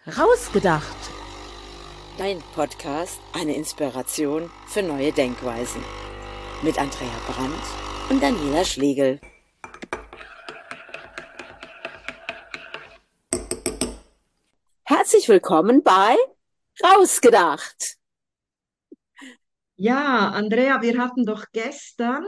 Rausgedacht. Dein Podcast, eine Inspiration für neue Denkweisen. Mit Andrea Brandt und Daniela Schlegel. Herzlich willkommen bei Rausgedacht. Ja, Andrea, wir hatten doch gestern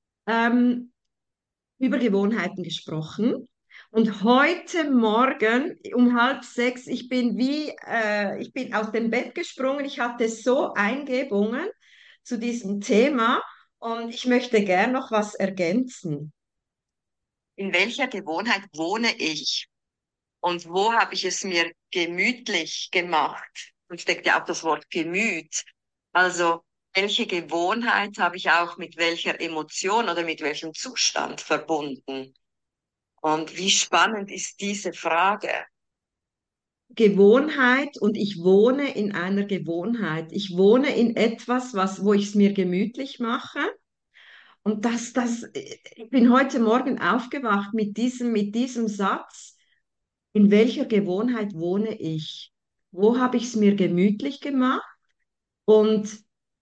über Gewohnheiten gesprochen. Und heute Morgen um 5:30, ich bin aus dem Bett gesprungen. Ich hatte so Eingebungen zu diesem Thema und ich möchte gern noch was ergänzen. In welcher Gewohnheit wohne ich und wo habe ich es mir gemütlich gemacht? Und steckt ja auch das Wort Gemüt. Also, welche Gewohnheit habe ich auch mit welcher Emotion oder mit welchem Zustand verbunden? Und wie spannend ist diese Frage? Gewohnheit, und ich wohne in einer Gewohnheit. Ich wohne in etwas, wo ich es mir gemütlich mache. Und ich bin heute Morgen aufgewacht mit diesem Satz: In welcher Gewohnheit wohne ich? Wo habe ich es mir gemütlich gemacht? Und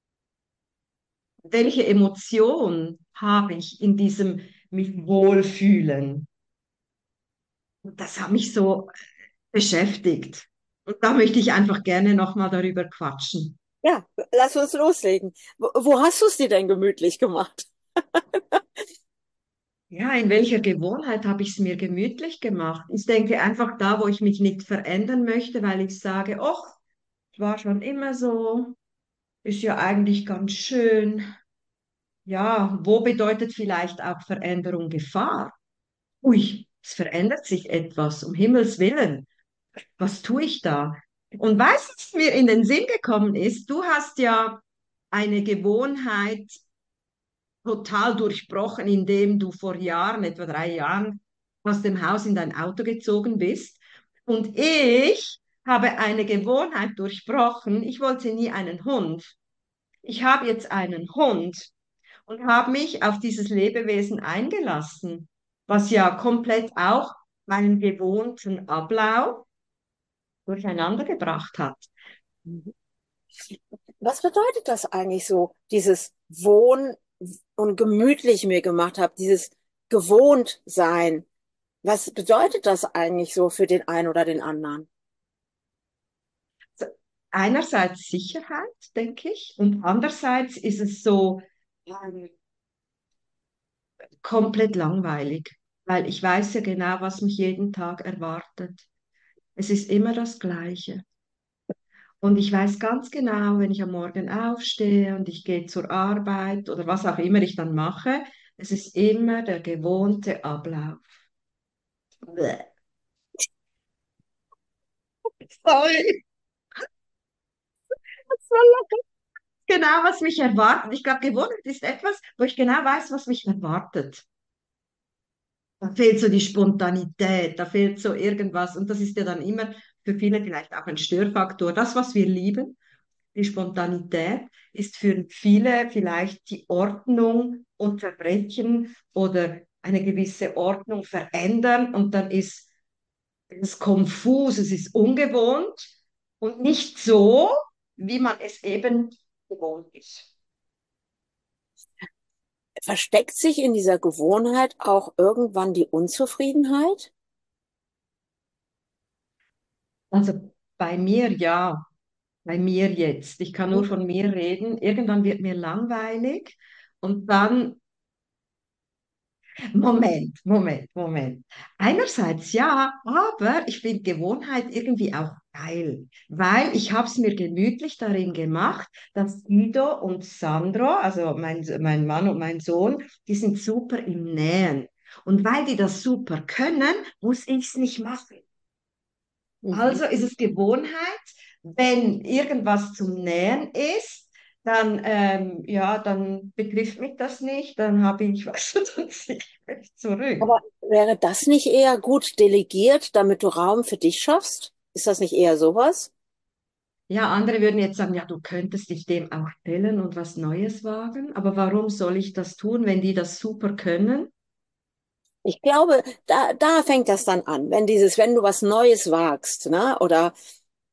welche Emotion habe ich in diesem mich wohlfühlen? Und das hat mich so beschäftigt. Und da möchte ich einfach gerne nochmal darüber quatschen. Ja, lass uns loslegen. Wo hast du es dir denn gemütlich gemacht? Ja, in welcher Gewohnheit habe ich es mir gemütlich gemacht? Ich denke einfach da, wo ich mich nicht verändern möchte, weil ich sage, ach, es war schon immer so, ist ja eigentlich ganz schön. Ja, wo bedeutet vielleicht auch Veränderung Gefahr? Ui, es verändert sich etwas, um Himmels Willen. Was tue ich da? Und weißt du, was mir in den Sinn gekommen ist? Du hast ja eine Gewohnheit total durchbrochen, indem du vor Jahren, etwa 3 Jahren, aus dem Haus in dein Auto gezogen bist. Und ich habe eine Gewohnheit durchbrochen. Ich wollte nie einen Hund. Ich habe jetzt einen Hund und habe mich auf dieses Lebewesen eingelassen, was ja komplett auch meinen gewohnten Ablauf durcheinander gebracht hat. Was bedeutet das eigentlich so, dieses Wohn- und gemütlich mir gemacht habe, dieses gewohnt sein? Was bedeutet das eigentlich so für den einen oder den anderen? Einerseits Sicherheit, denke ich, und andererseits ist es so komplett langweilig, weil ich weiß ja genau, was mich jeden Tag erwartet. Es ist immer das Gleiche. Und ich weiß ganz genau, wenn ich am Morgen aufstehe und ich gehe zur Arbeit oder was auch immer ich dann mache, es ist immer der gewohnte Ablauf. Bäh. Sorry, das war genau, was mich erwartet. Ich glaube, Gewohnheit ist etwas, wo ich genau weiß, was mich erwartet. Da fehlt so die Spontanität, da fehlt so irgendwas. Und das ist ja dann immer für viele vielleicht auch ein Störfaktor. Das, was wir lieben, die Spontanität, ist für viele vielleicht die Ordnung unterbrechen oder eine gewisse Ordnung verändern. Und dann ist es konfus, es ist ungewohnt und nicht so, wie man es eben gewohnt ist. Versteckt sich in dieser Gewohnheit auch irgendwann die Unzufriedenheit? Also bei mir ja. Bei mir jetzt. Ich kann nur von mir reden. Irgendwann wird mir langweilig und dann, Moment. Einerseits ja, aber ich finde Gewohnheit irgendwie auch geil, weil ich habe es mir gemütlich darin gemacht, dass Guido und Sandro, also mein Mann und mein Sohn, die sind super im Nähen. Und weil die das super können, muss ich es nicht machen. Mhm. Also ist es Gewohnheit, wenn irgendwas zum Nähen ist, dann, ja, dann betrifft mich das nicht, dann habe ich, weißt du, dann ziehe ich mich zurück. Aber wäre das nicht eher gut delegiert, damit du Raum für dich schaffst? Ist das nicht eher sowas? Ja, andere würden jetzt sagen, ja, du könntest dich dem auch stellen und was Neues wagen, aber warum soll ich das tun, wenn die das super können? Ich glaube, da fängt das dann an, wenn du was Neues wagst, ne? Oder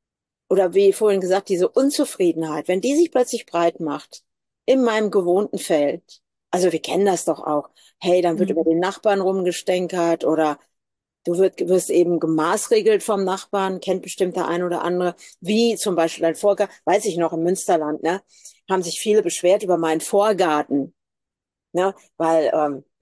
oder wie vorhin gesagt, diese Unzufriedenheit, wenn die sich plötzlich breit macht in meinem gewohnten Feld, also wir kennen das doch auch, hey, dann wird über Mhm. den Nachbarn rumgestänkert oder wirst eben gemaßregelt vom Nachbarn, kennt bestimmt der ein oder andere, wie zum Beispiel ein Vorgarten, weiß ich noch, im Münsterland, ne, haben sich viele beschwert über meinen Vorgarten, ne, weil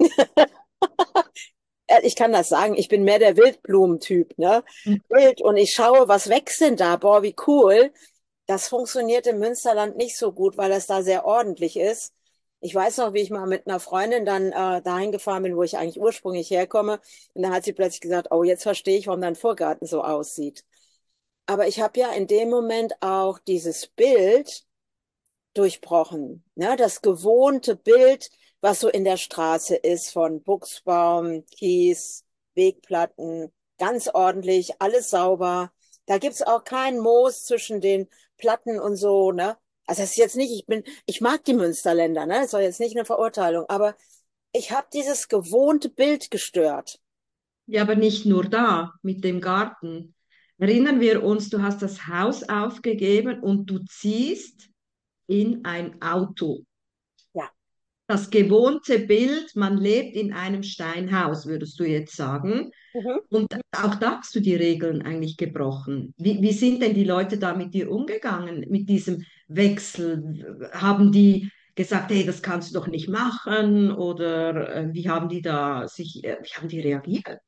ich kann das sagen, ich bin mehr der Wildblumentyp, ne? Wild und ich schaue, was wächst denn da? Boah, wie cool. Das funktioniert im Münsterland nicht so gut, weil das da sehr ordentlich ist. Ich weiß noch, wie ich mal mit einer Freundin dann dahin gefahren bin, wo ich eigentlich ursprünglich herkomme. Und da hat sie plötzlich gesagt, oh, jetzt verstehe ich, warum dein Vorgarten so aussieht. Aber ich habe ja in dem Moment auch dieses Bild durchbrochen. Ne? Das gewohnte Bild, was so in der Straße ist, von Buchsbaum, Kies, Wegplatten, ganz ordentlich, alles sauber. Da gibt's auch kein Moos zwischen den Platten und so, ne? Also das ist jetzt nicht, ich mag die Münsterländer, ne? Das soll jetzt nicht eine Verurteilung, aber ich habe dieses gewohnte Bild gestört. Ja, aber nicht nur da, mit dem Garten. Erinnern wir uns, du hast das Haus aufgegeben und du ziehst in ein Auto. Ja. Das gewohnte Bild, man lebt in einem Steinhaus, würdest du jetzt sagen. Mhm. Und auch da hast du die Regeln eigentlich gebrochen. Wie sind denn die Leute da mit dir umgegangen, mit diesem Wechsel? Haben die gesagt, hey, das kannst du doch nicht machen? Oder wie haben die reagiert?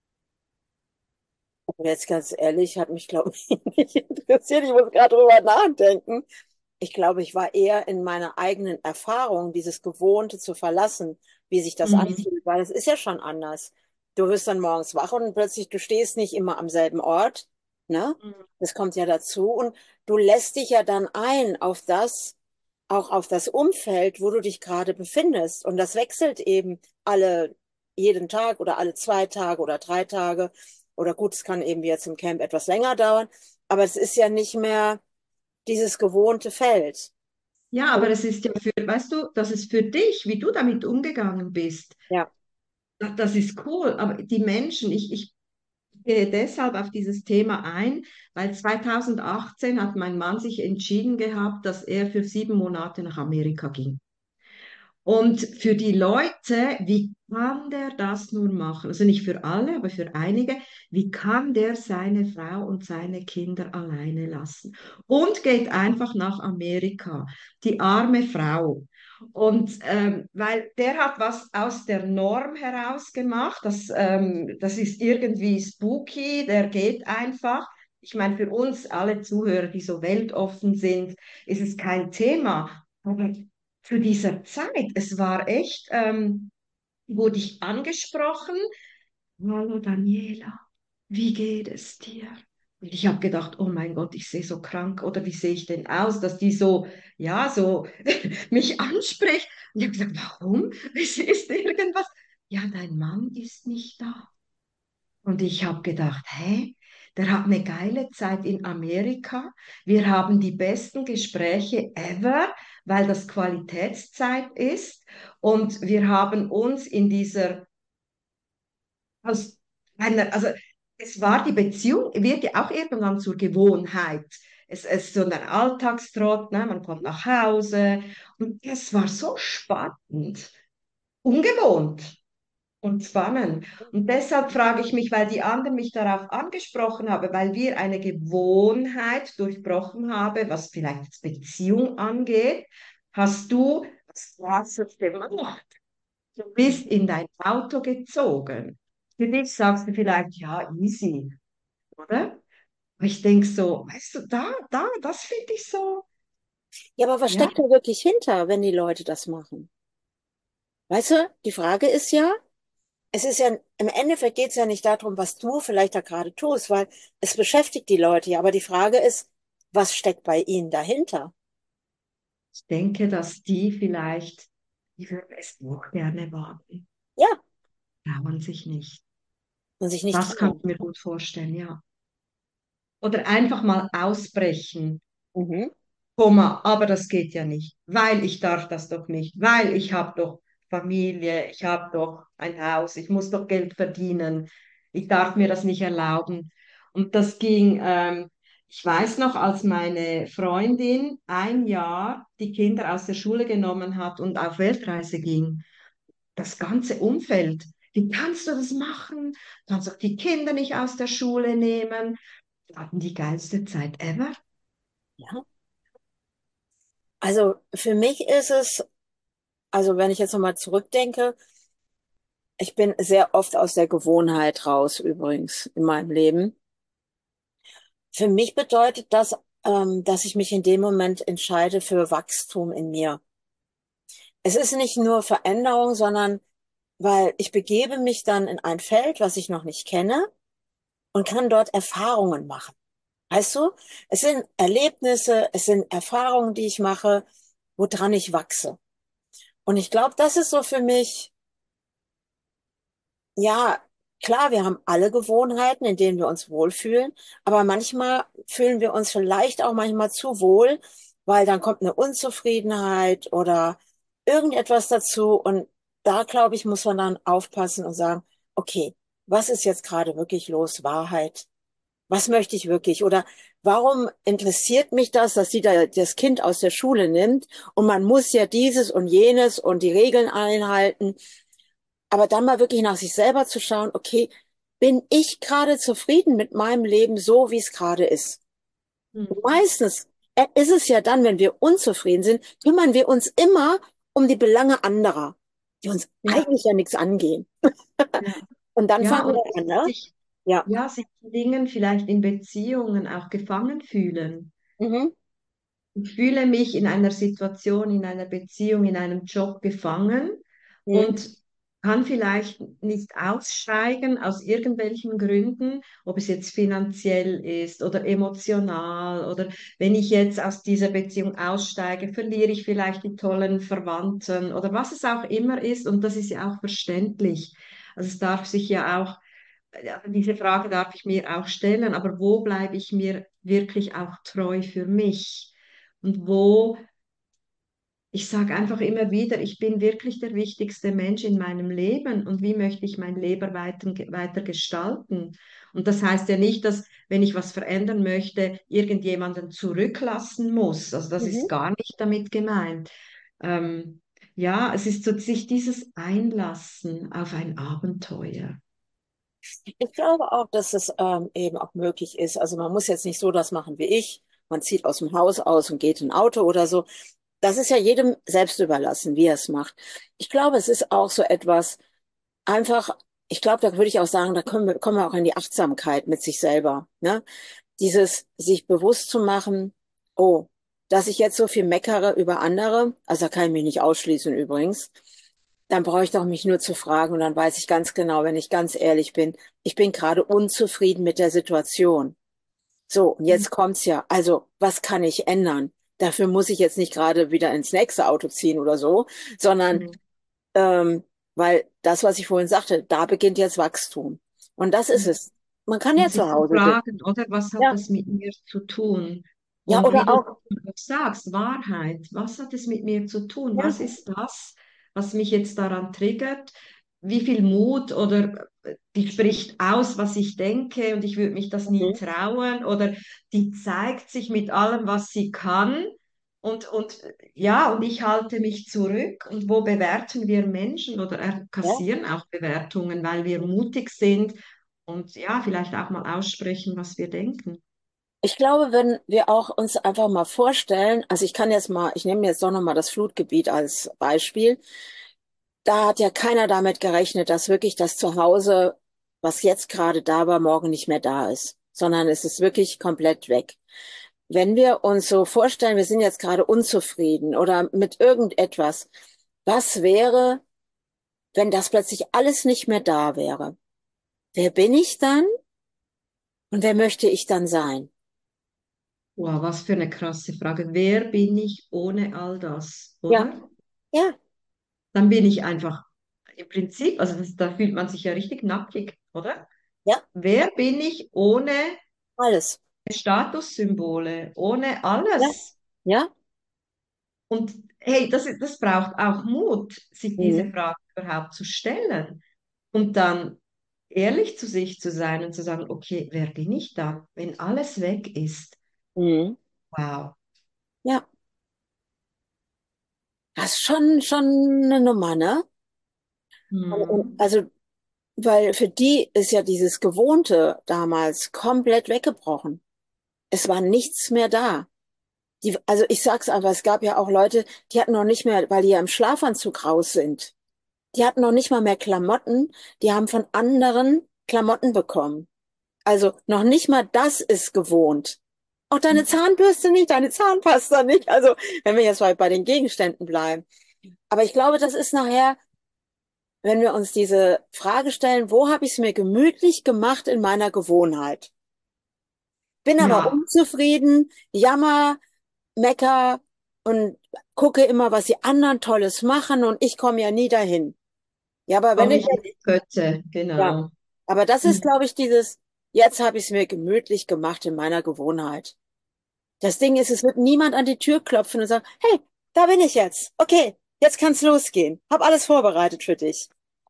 Aber jetzt ganz ehrlich, hat mich, glaube ich, nicht interessiert. Ich muss gerade drüber nachdenken. Ich glaube, ich war eher in meiner eigenen Erfahrung, dieses Gewohnte zu verlassen, wie sich das Mhm. anfühlt, weil es ist ja schon anders. Du wirst dann morgens wach und plötzlich, du stehst nicht immer am selben Ort, ne? Das kommt ja dazu und du lässt dich ja dann ein auf das, auch auf das Umfeld, wo du dich gerade befindest. Und das wechselt eben jeden Tag oder alle 2 Tage oder 3 Tage. Oder gut, es kann eben wie jetzt im Camp etwas länger dauern, aber es ist ja nicht mehr dieses gewohnte Feld. Ja, aber es ist ja weißt du, dass es für dich, wie du damit umgegangen bist, Ja. das ist cool. Aber die Menschen, ich gehe deshalb auf dieses Thema ein, weil 2018 hat mein Mann sich entschieden gehabt, dass er für 7 Monate nach Amerika ging. Und für die Leute, wie kann der das nur machen? Also nicht für alle, aber für einige. Wie kann der seine Frau und seine Kinder alleine lassen? Und geht einfach nach Amerika. Die arme Frau. Und weil der hat was aus der Norm heraus gemacht, das ist irgendwie spooky, der geht einfach. Ich meine, für uns alle Zuhörer, die so weltoffen sind, ist es kein Thema. Aber zu dieser Zeit. Es war echt, wurde ich angesprochen. Hallo Daniela, wie geht es dir? Und ich habe gedacht, oh mein Gott, ich sehe so krank oder wie sehe ich denn aus, dass die so, ja, so mich anspricht. Und ich habe gesagt, warum? Es ist irgendwas. Ja, dein Mann ist nicht da. Und ich habe gedacht, hä? Der hat eine geile Zeit in Amerika. Wir haben die besten Gespräche ever, weil das Qualitätszeit ist. Und wir haben uns in aus also es war die Beziehung, wird ja auch irgendwann zur Gewohnheit. Es ist so ein Alltagstrott, ne? Man kommt nach Hause. Und es war so spannend, ungewohnt und spannend. Und deshalb frage ich mich, weil die anderen mich darauf angesprochen haben, weil wir eine Gewohnheit durchbrochen haben, was vielleicht jetzt Beziehung angeht, hast du was Krasses gemacht. Du bist in dein Auto gezogen. Für dich sagst du vielleicht, ja, easy, oder? Aber ich denke so, weißt du, das finde ich so, Ja, aber was ja, steckt da wirklich hinter, wenn die Leute das machen? Weißt du, die Frage ist ja, es ist ja, im Endeffekt geht es ja nicht darum, was du vielleicht da gerade tust, weil es beschäftigt die Leute ja. Aber die Frage ist, was steckt bei ihnen dahinter? ich denke, dass die vielleicht, die würden es auch gerne wagen, Ja, trauen sich nicht. und sich nicht Das kann trauen. ich mir gut vorstellen, ja. Oder einfach mal ausbrechen, Mhm. Komma, aber das geht ja nicht, weil ich darf das doch nicht, weil ich habe doch Familie, ich habe doch ein Haus, ich muss doch Geld verdienen, ich darf mir das nicht erlauben. Und das ging, Ich weiß noch, als meine Freundin ein Jahr die Kinder aus der Schule genommen hat und auf Weltreise ging, das ganze Umfeld, wie kannst du das machen? Du kannst doch die Kinder nicht aus der Schule nehmen. Wir hatten die geilste Zeit ever. Ja. Also für mich ist es, also wenn ich jetzt nochmal zurückdenke, ich bin sehr oft aus der Gewohnheit raus übrigens in meinem Leben. Für mich bedeutet das, dass ich mich in dem Moment entscheide für Wachstum in mir. Es ist nicht nur Veränderung, sondern weil ich begebe mich dann in ein Feld, was ich noch nicht kenne und kann dort Erfahrungen machen. Weißt du, es sind Erlebnisse, es sind Erfahrungen, die ich mache, woran ich wachse. Und ich glaube, das ist so für mich, ja, klar, wir haben alle Gewohnheiten, in denen wir uns wohlfühlen, aber manchmal fühlen wir uns vielleicht auch manchmal zu wohl, weil dann kommt eine Unzufriedenheit oder irgendetwas dazu. Und da, glaube ich, muss man dann aufpassen und sagen, okay, was ist jetzt gerade wirklich los? Wahrheit. Was möchte ich wirklich? Oder warum interessiert mich das, dass sie da das Kind aus der Schule nimmt und man muss ja dieses und jenes und die Regeln einhalten? Aber dann mal wirklich nach sich selber zu schauen, okay, bin ich gerade zufrieden mit meinem Leben so, wie es gerade ist? Und Mhm. meistens ist es ja dann, wenn wir unzufrieden sind, kümmern wir uns immer um die Belange anderer, die uns Ja, eigentlich ja nichts angehen. ja. Und dann Ja, fangen und wir an, ne? sich, Ja. ja, sich in Dingen vielleicht in Beziehungen auch gefangen fühlen. Mhm. Ich fühle mich in einer Situation, in einer Beziehung, in einem Job gefangen Mhm. und kann vielleicht nicht aussteigen aus irgendwelchen Gründen, ob es jetzt finanziell ist oder emotional oder wenn ich jetzt aus dieser Beziehung aussteige, verliere ich vielleicht die tollen Verwandten oder was es auch immer ist und das ist ja auch verständlich. Also es darf sich ja auch, ja, diese Frage darf ich mir auch stellen, aber wo bleibe ich mir wirklich auch treu für mich? Und wo ich sage einfach immer wieder, ich bin wirklich der wichtigste Mensch in meinem Leben und wie möchte ich mein Leben weiter gestalten? Und das heißt ja nicht, dass wenn ich was verändern möchte, irgendjemanden zurücklassen muss. Also das ist Mhm. gar nicht damit gemeint. Ähm, ja, es ist so sich dieses Einlassen auf ein Abenteuer. Ich glaube auch, dass es eben auch möglich ist. Also man muss jetzt nicht so das machen wie ich. Man zieht aus dem Haus aus und geht in ein Auto oder so. Das ist ja jedem selbst überlassen, wie er es macht. Ich glaube, es ist auch so etwas einfach, ich glaube, da würde ich auch sagen, da kommen wir auch in die Achtsamkeit mit sich selber, ne? Dieses sich bewusst zu machen, oh, dass ich jetzt so viel meckere über andere, also da kann ich mich nicht ausschließen übrigens, dann brauche ich doch mich nur zu fragen und dann weiß ich ganz genau, wenn ich ganz ehrlich bin, ich bin gerade unzufrieden mit der Situation. So, und jetzt kommt's ja. Also, was kann ich ändern? Dafür muss ich jetzt nicht gerade wieder ins nächste Auto ziehen oder so, sondern Mhm. ähm, weil das, was ich vorhin sagte, da beginnt jetzt Wachstum. Und das ist es. Man kann Und ja zu sich zu Hause sitzen. fragen, oder was hat Ja, das mit mir zu tun? ja, Und wie oder du auch, sagst, Wahrheit, was hat es mit mir zu tun? ja, Was ist das, was mich jetzt daran triggert? Wie viel Mut oder die spricht aus, was ich denke und ich würde mich das nie mhm, trauen oder die zeigt sich mit allem, was sie kann und ja, und ich halte mich zurück und wo bewerten wir Menschen oder ja. kassieren auch Bewertungen, weil wir mutig sind und ja, vielleicht auch mal aussprechen, was wir denken. Ich glaube, wenn wir auch uns einfach mal vorstellen, also ich kann jetzt mal, ich nehme jetzt doch nochmal das Flutgebiet als Beispiel. Da hat ja keiner damit gerechnet, dass wirklich das Zuhause, was jetzt gerade da war, morgen nicht mehr da ist, sondern es ist wirklich komplett weg. Wenn wir uns so vorstellen, wir sind jetzt gerade unzufrieden oder mit irgendetwas, was wäre, wenn das plötzlich alles nicht mehr da wäre? Wer bin ich dann und wer möchte ich dann sein? Wow, was für eine krasse Frage. Wer bin ich ohne all das, Ja, oder? ja, Dann bin ich einfach im Prinzip, also da fühlt man sich ja richtig nackig, oder? ja, Wer bin ich ohne alles. Statussymbole, ohne Ja, alles? ja, Und hey, das braucht auch Mut, sich diese mhm. Frage überhaupt zu stellen und dann ehrlich zu sich zu sein und zu sagen, okay, wer bin ich dann, wenn alles weg ist? Mhm. Wow. Ja, das ist schon eine Nummer, ne? Mhm. Also, weil für die ist ja dieses Gewohnte damals komplett weggebrochen. Es war nichts mehr da. Also ich sag's einfach, es gab ja auch Leute, die hatten noch nicht mehr, weil die ja im Schlafanzug raus sind. Die hatten noch nicht mal mehr Klamotten, die haben von anderen Klamotten bekommen. Also noch nicht mal das ist gewohnt. Auch deine Zahnbürste nicht, deine Zahnpasta nicht. Also wenn wir jetzt mal bei den Gegenständen bleiben. Aber ich glaube, das ist nachher, wenn wir uns diese Frage stellen, wo habe ich es mir gemütlich gemacht in meiner Gewohnheit? Bin aber Ja, unzufrieden, jammer, mecker und gucke immer, was die anderen Tolles machen und ich komme ja nie dahin. Ja, aber wenn komme ich ich in jetzt, die Pötte, ja, genau. aber das ist, Mhm. glaube ich, jetzt habe ich es mir gemütlich gemacht in meiner Gewohnheit. Das Ding ist, es wird niemand an die Tür klopfen und sagen, hey, da bin ich jetzt. Okay, jetzt kann's losgehen. Hab alles vorbereitet für dich.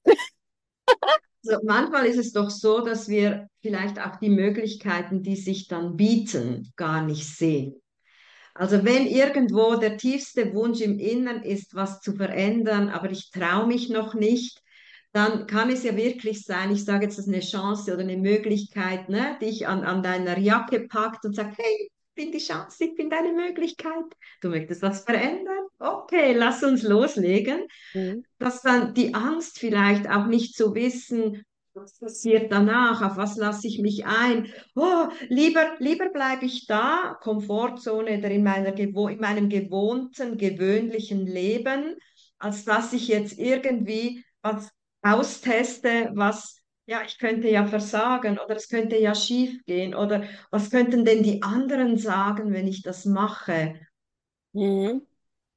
Also manchmal ist es doch so, dass wir vielleicht auch die Möglichkeiten, die sich dann bieten, gar nicht sehen. Also wenn irgendwo der tiefste Wunsch im Innern ist, was zu verändern, aber ich traue mich noch nicht, dann kann es ja wirklich sein, ich sage jetzt, das ist eine Chance oder eine Möglichkeit, ne, dich an deiner Jacke packt und sagt, hey, ich bin die Chance, ich bin deine Möglichkeit. Du möchtest was verändern? Okay, lass uns loslegen. Mhm. Dass dann die Angst vielleicht auch nicht zu wissen, was passiert danach, auf was lasse ich mich ein. Oh, lieber bleibe ich da, Komfortzone oder in meinem gewohnten, gewöhnlichen Leben, als dass ich jetzt irgendwie was austeste, was, ja, ich könnte ja versagen oder es könnte ja schief gehen oder was könnten denn die anderen sagen, wenn ich das mache? Mhm.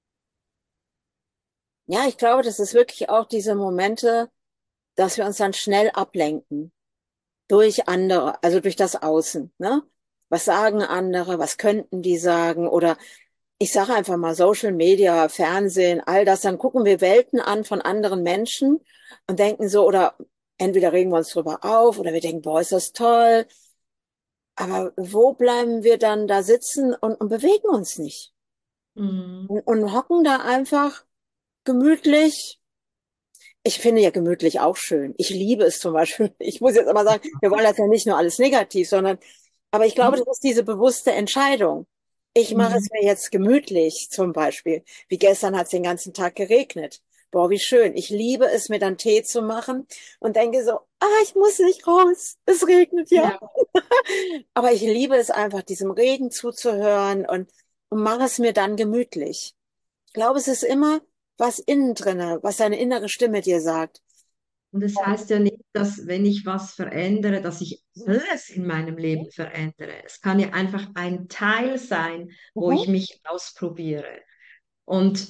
Ja, ich glaube, das ist wirklich auch diese Momente, dass wir uns dann schnell ablenken durch andere, also durch das Außen, ne? Was sagen andere? Was könnten die sagen? Oder ich sage einfach mal Social Media, Fernsehen, all das, dann gucken wir Welten an von anderen Menschen und denken so, oder entweder regen wir uns drüber auf oder wir denken, boah, ist das toll. Aber wo bleiben wir dann da sitzen und bewegen uns nicht? Mm. Und hocken da einfach gemütlich. Ich finde ja gemütlich auch schön. Ich liebe es zum Beispiel. Ich muss jetzt aber sagen, wir wollen das ja nicht nur alles negativ, sondern, aber ich glaube, das ist diese bewusste Entscheidung. Ich mache Mm. es mir jetzt gemütlich, zum Beispiel. Wie gestern hat es den ganzen Tag geregnet. Boah, wie schön. Ich liebe es, mir dann Tee zu machen und denke so, ich muss nicht raus. Es regnet ja. Ja. Aber ich liebe es einfach, diesem Regen zuzuhören und mache es mir dann gemütlich. Ich glaube, es ist immer was innen drinne, was deine innere Stimme dir sagt. Und es heißt ja nicht, dass wenn ich was verändere, dass ich alles in meinem Leben verändere. Es kann ja einfach ein Teil sein, wo Mhm. ich mich ausprobiere. Und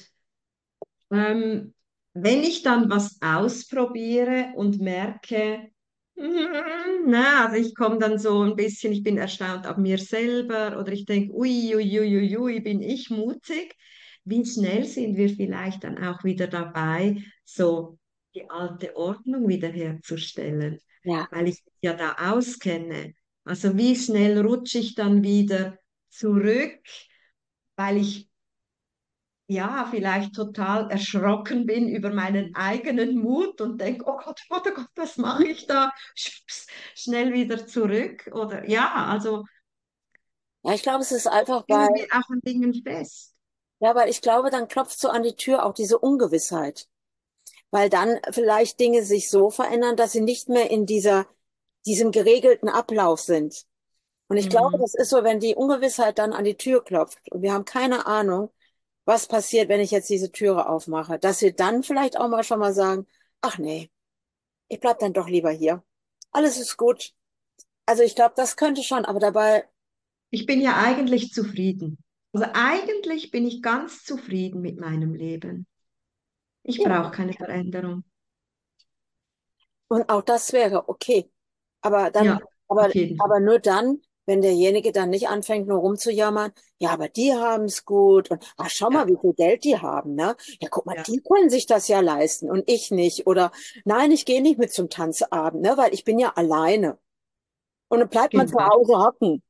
wenn ich dann was ausprobiere und merke, na, also ich komme dann so ein bisschen, ich bin erstaunt auf mir selber oder ich denke, ui, ui, ui, ui, ui, bin ich mutig. Wie schnell sind wir vielleicht dann auch wieder dabei, so die alte Ordnung wiederherzustellen, Ja. weil ich mich ja da auskenne. Also wie schnell rutsche ich dann wieder zurück, weil ich ja, vielleicht total erschrocken bin über meinen eigenen Mut und denke, oh Gott, was mache ich da? Schubs, schnell wieder zurück. Oder ja, also Ja, ich glaube, es ist einfach, hängen wir auch an Dingen fest. weil ich glaube, dann klopft so an die Tür auch diese Ungewissheit. Weil dann vielleicht Dinge sich so verändern, dass sie nicht mehr in diesem geregelten Ablauf sind. Und ich glaube, Mhm. das ist so, wenn die Ungewissheit dann an die Tür klopft und wir haben keine Ahnung, was passiert, wenn ich jetzt diese Türe aufmache, dass wir dann vielleicht auch mal schon mal sagen, ach nee, ich bleib dann doch lieber hier. Alles ist gut. Also ich glaube, das könnte schon, aber dabei, Ich bin ja eigentlich zufrieden. Also eigentlich bin ich ganz zufrieden mit meinem Leben. Ich ja, brauche keine Veränderung. und auch das wäre okay. Aber dann, Ja, auf aber, jeden Fall. aber nur dann, wenn derjenige dann nicht anfängt, nur rumzujammern, ja, aber die haben es gut und schau mal, Ja, wie viel Geld die haben, ne? Ja, guck mal, ja, die können sich das ja leisten und ich nicht. Oder nein, ich gehe nicht mit zum Tanzabend, ne, weil ich bin ja alleine. Und dann bleibt man zu genau. Hause hocken.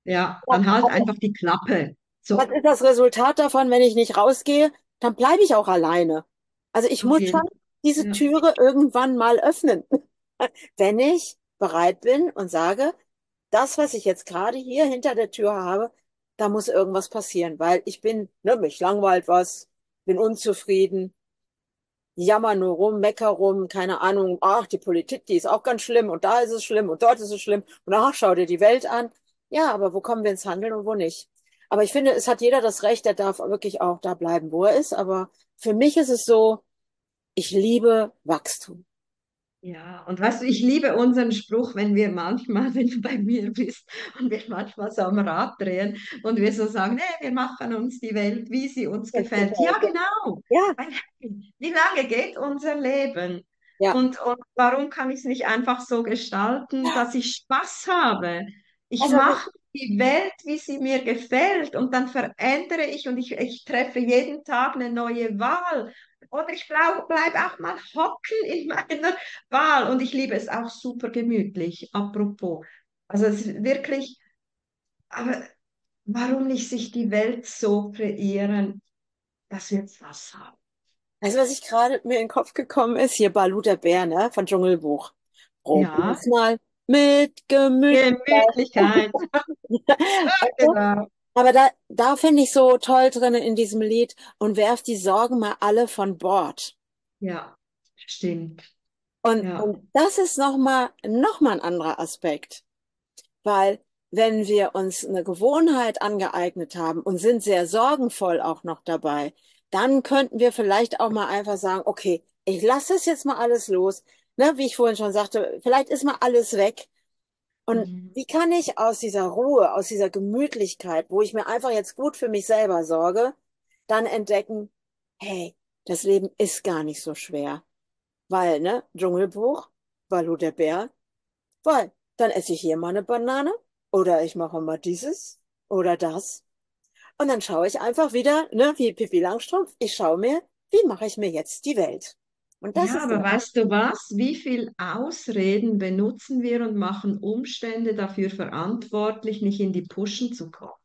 Ja, dann halt einfach die Klappe. Was So, ist das Resultat davon, wenn ich nicht rausgehe? Dann bleibe ich auch alleine. Also ich auf muss schon jeden diese Fall. Türe irgendwann mal öffnen, wenn ich bereit bin und sage, das, was ich jetzt gerade hier hinter der Tür habe, da muss irgendwas passieren, weil ich bin, ne, mich langweilt was, bin unzufrieden, jammer nur rum, mecker rum, keine Ahnung, ach, die Politik, die ist auch ganz schlimm und da ist es schlimm und dort ist es schlimm und ach, schau dir die Welt an. Ja, aber wo kommen wir ins Handeln und wo nicht? Aber ich finde, es hat jeder das Recht, der darf wirklich auch da bleiben, wo er ist. Aber für mich ist es so, ich liebe Wachstum. Ja, und weißt du, ich liebe unseren Spruch, wenn wir manchmal, wenn du bei mir bist und wir manchmal so am Rad drehen und wir so sagen, nee, wir machen uns die Welt, wie sie uns Das gefällt. Ja, gefällt mir. genau. Ja, Weil, wie lange geht unser Leben? ja. Und warum kann ich es nicht einfach so gestalten, dass ich Spaß habe? Ich Also, mache die Welt, wie sie mir gefällt und dann verändere ich und ich treffe jeden Tag eine neue Wahl. Oder ich bleib auch mal hocken in meiner Wahl und ich liebe es auch super gemütlich, apropos. Also es ist wirklich, aber warum nicht sich die Welt so kreieren, dass wir Spaß haben? weißt du, was ich gerade mir in den Kopf gekommen ist? Hier Balu der Bär, ne, von Dschungelbuch. Ja, Probier's mal mit Gemütlichkeit. Gemütlichkeit. Genau. Aber da finde ich so toll drin in diesem Lied und werft die Sorgen mal alle von Bord. Ja, stimmt. Ja, Und das ist noch mal ein anderer Aspekt, weil wenn wir uns eine Gewohnheit angeeignet haben und sind sehr sorgenvoll auch noch dabei, dann könnten wir vielleicht auch mal einfach sagen, okay, ich lasse es jetzt mal alles los. Ne, wie ich vorhin schon sagte, vielleicht ist mal alles weg. Und mhm. wie kann ich aus dieser Ruhe, aus dieser Gemütlichkeit, wo ich mir einfach jetzt gut für mich selber sorge, dann entdecken, hey, das Leben ist gar nicht so schwer. Weil, ne, Dschungelbuch, Balu der Bär, weil dann esse ich hier mal eine Banane oder ich mache mal dieses oder das. Und dann schaue ich einfach wieder, ne, wie Pippi Langstrumpf, ich schaue mir, wie mache ich mir jetzt die Welt? Und das Ja, ist aber so. weißt du was? Wie viel Ausreden benutzen wir und machen Umstände dafür verantwortlich, nicht in die Puschen zu kommen?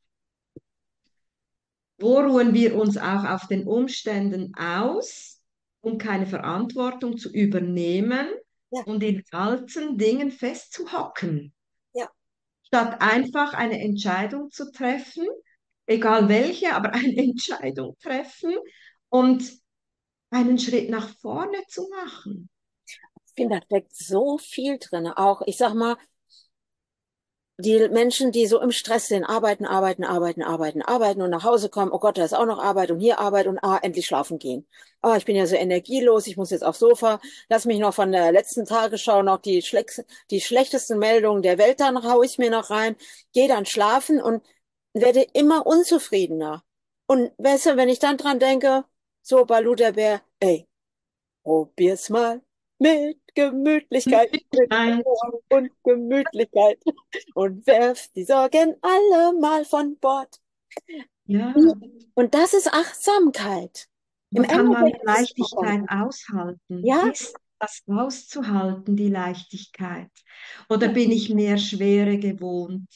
Wo ruhen wir uns auch auf den Umständen aus, um keine Verantwortung zu übernehmen Ja, und in alten Dingen festzuhocken, ja. statt einfach eine Entscheidung zu treffen, egal welche, aber eine Entscheidung treffen und einen Schritt nach vorne zu machen. Ich finde, da steckt so viel drin. Auch, ich sag mal, die Menschen, die so im Stress sind, arbeiten, arbeiten, arbeiten, arbeiten, arbeiten und nach Hause kommen, oh Gott, da ist auch noch Arbeit und hier Arbeit und endlich schlafen gehen. Oh, ich bin ja so energielos, ich muss jetzt aufs Sofa, lass mich noch von der letzten Tagesschau noch die schlechtesten Meldungen der Welt, dann hau ich mir noch rein, gehe dann schlafen und werde immer unzufriedener. Und weißt du, wenn ich dann dran denke, so Balu der Bär, ey, probier's mal mit Gemütlichkeit, mit Nein. Ruhe und Gemütlichkeit und werf die Sorgen alle mal von Bord. Ja, Und das ist Achtsamkeit. Im aber kann man Endeffekt mit ist es doch Leichtigkeit aushalten? ja, Ist das auszuhalten, die Leichtigkeit? Oder bin ich mehr Schwere gewohnt?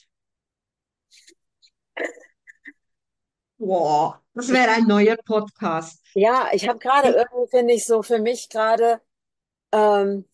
Wow, das ich, wäre ein neuer Podcast. ja, ich habe gerade Ich, irgendwie, finde ich, so für mich gerade, ähm,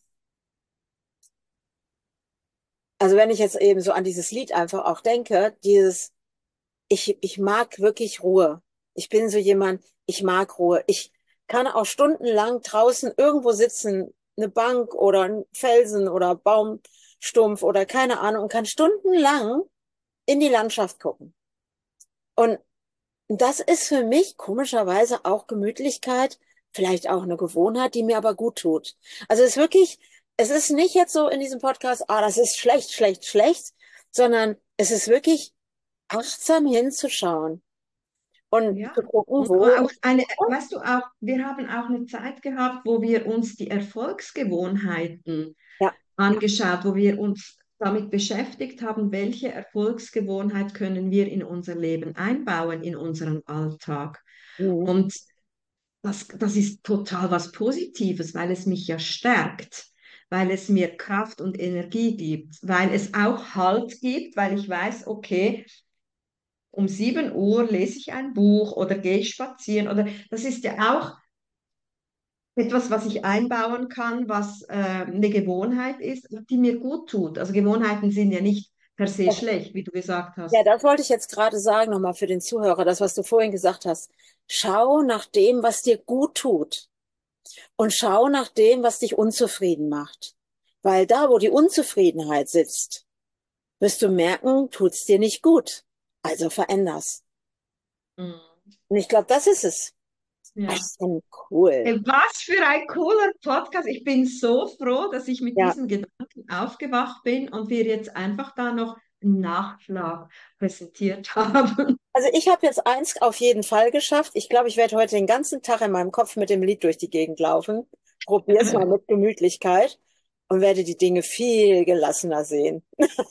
also wenn ich jetzt eben so an dieses Lied einfach auch denke, ich mag wirklich Ruhe. Ich bin so jemand, ich mag Ruhe. Ich kann auch stundenlang draußen irgendwo sitzen, eine Bank oder ein Felsen oder Baumstumpf oder keine Ahnung und kann stundenlang in die Landschaft gucken. Und das ist für mich komischerweise auch Gemütlichkeit, vielleicht auch eine Gewohnheit, die mir aber gut tut. Also es ist wirklich, es ist nicht jetzt so in diesem Podcast, das ist schlecht, schlecht, schlecht, sondern es ist wirklich achtsam hinzuschauen und ja, zu gucken, und wo. auch eine, weißt du auch, wir haben auch eine Zeit gehabt, wo wir uns die Erfolgsgewohnheiten Ja. angeschaut, wo wir uns damit beschäftigt haben, welche Erfolgsgewohnheit können wir in unser Leben einbauen, in unseren Alltag. Mhm. Und das ist total was Positives, weil es mich ja stärkt. weil es mir Kraft und Energie gibt, weil es auch Halt gibt, weil ich weiß, okay, um 7 Uhr lese ich ein Buch oder gehe ich spazieren oder das ist ja auch etwas, was ich einbauen kann, was eine Gewohnheit ist, die mir gut tut. Also Gewohnheiten sind ja nicht per se schlecht, wie du gesagt Ja, hast. das wollte ich jetzt gerade sagen, nochmal für den Zuhörer, das, was du vorhin gesagt hast. Schau nach dem, was dir gut tut und schau nach dem, was dich unzufrieden macht. Weil da, wo die Unzufriedenheit sitzt, wirst du merken, tut's dir nicht gut. Also veränder's. Mhm. Und ich glaube, das ist es. Das Ja. ist dann cool. Ey, was für ein cooler Podcast. Ich bin so froh, dass ich mit Ja. diesen Gedanken aufgewacht bin und wir jetzt einfach da noch einen Nachschlag präsentiert haben. Also ich habe jetzt eins auf jeden Fall geschafft. Ich glaube, ich werde heute den ganzen Tag in meinem Kopf mit dem Lied durch die Gegend laufen. Probier's mal mit Gemütlichkeit und werde die Dinge viel gelassener sehen.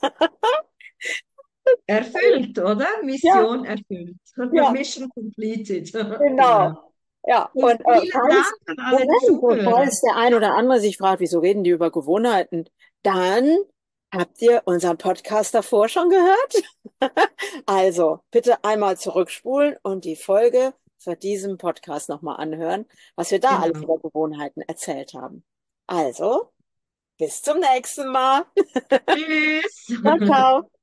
Erfüllt, oder? Ja, Mission erfüllt. ja, Mission completed. Genau. genau. Ja, Und und vielen Dank an alle Moment, und Zuhörer. falls der ein oder andere sich fragt, wieso reden die über Gewohnheiten, dann habt ihr unseren Podcast davor schon gehört? Also, bitte einmal zurückspulen und die Folge für diesen Podcast nochmal anhören, was wir da alles Genau. über Gewohnheiten erzählt haben. Also, bis zum nächsten Mal. Tschüss. Ciao, ciao.